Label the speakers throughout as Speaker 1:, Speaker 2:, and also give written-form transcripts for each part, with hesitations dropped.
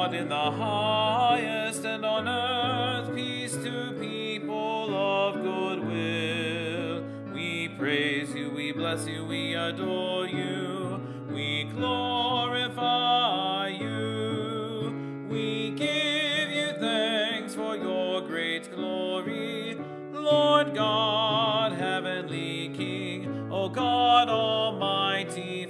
Speaker 1: God in the highest, and on earth peace to people of good will. We praise you, we bless you, we adore you, we glorify you. We give you thanks for your great glory, Lord God, heavenly King, O God, almighty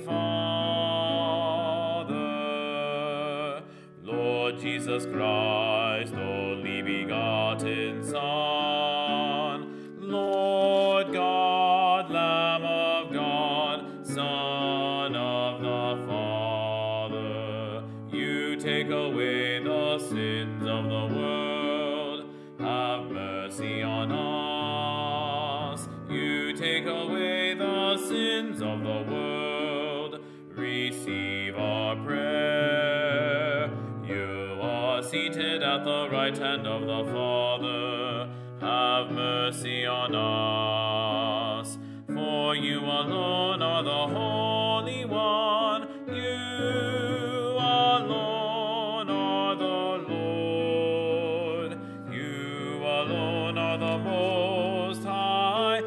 Speaker 1: Father. Lord Jesus Christ, only begotten Son, Lord God, Lamb of God, Son of the Father, you take away the sins of the world, have mercy on us. You take away the sins of the world, receive our prayer. You are seated at the right hand of the Father, have mercy on us. For you alone are the Holy One, you alone are the Lord, you alone are the Most High,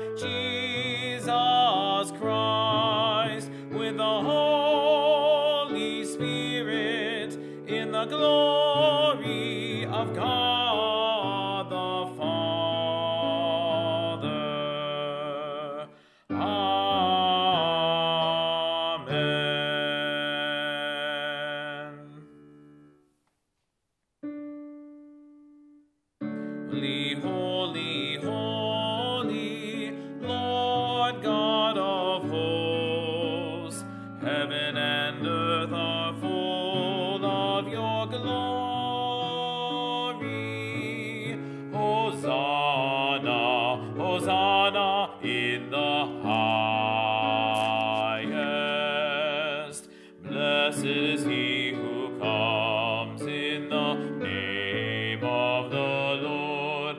Speaker 1: Jesus Christ, with the Holy Spirit, in the glory of God the Father. Amen. Holy, holy, holy, Lord God of hosts, heaven and earth are full of your glory. Hosanna, Hosanna in the highest. Blessed is he who comes in the name of the Lord.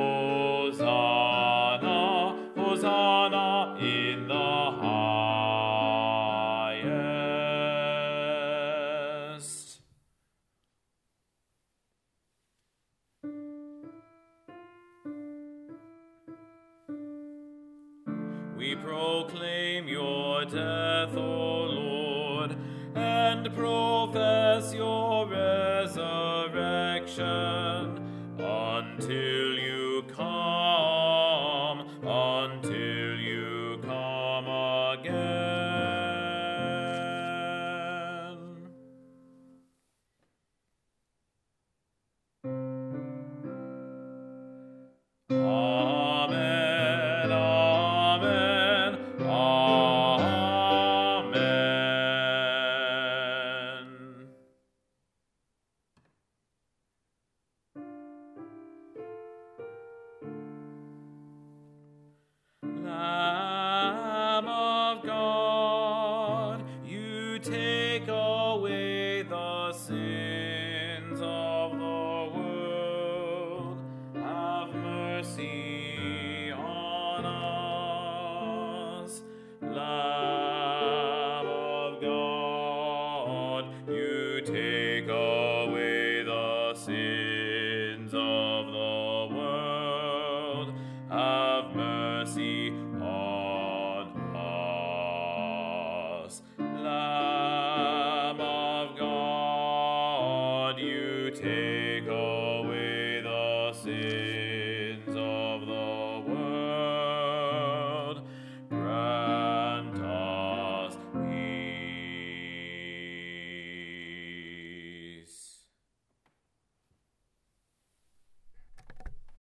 Speaker 1: Hosanna, Hosanna in the highest. We proclaim your death, O Lord, and profess your resurrection until you come, until you come again. Amen, amen, amen. Lamb of God, you take away the sins of the world. Have mercy on us. Lamb of God, you take away the sins of the world. Have mercy on us. Lamb of God, you take